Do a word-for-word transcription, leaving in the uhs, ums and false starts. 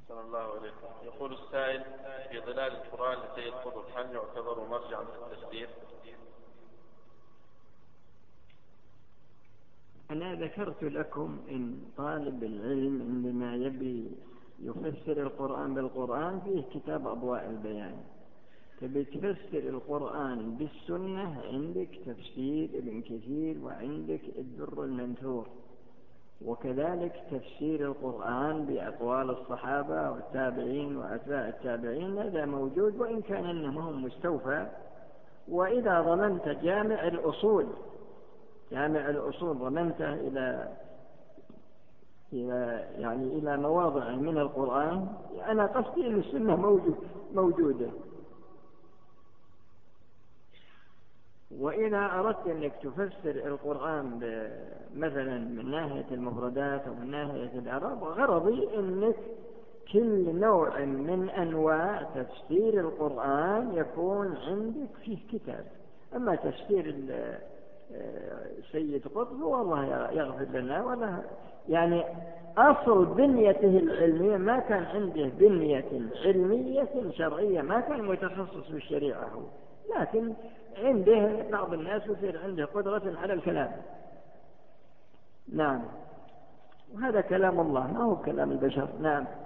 صلى الله عليكم. يقول السائل: في ظلال القرآن لسيد قطب هل يعتبر مرجعا في التفسير؟ أنا ذكرت لكم إن طالب العلم عندما يبي يفسر القرآن بالقرآن فيه كتاب أضواء البيان. تبي تفسر القرآن بالسنة عندك تفسير ابن كثير وعندك الدر المنثور، وكذلك تفسير القرآن بأقوال الصحابة والتابعين وأتباع التابعين، هذا موجود وإن كان أنه مستوفى. وإذا ضمنت جامع الأصول جامع الأصول ضمنته إلى إلى يعني إلى مواضع من القرآن، أنا قصدي أن السنة موجود موجودة. وإذا أردت أنك تفسر القرآن مثلا من ناحية المفردات أو من ناحية الإعراب، غرضي أنك كل نوع من أنواع تفسير القرآن يكون عندك فيه كتاب. أما تفسير سيد قطب والله يغفر لنا، ولا يعني أصل بنيته العلمية ما كان عنده بنية علمية شرعية، ما كان متخصص بالشريعة هو، لكن عنده بعض الناس يصير عنده قدرة على الكلام. نعم، وهذا كلام الله ما هو كلام البشر. نعم.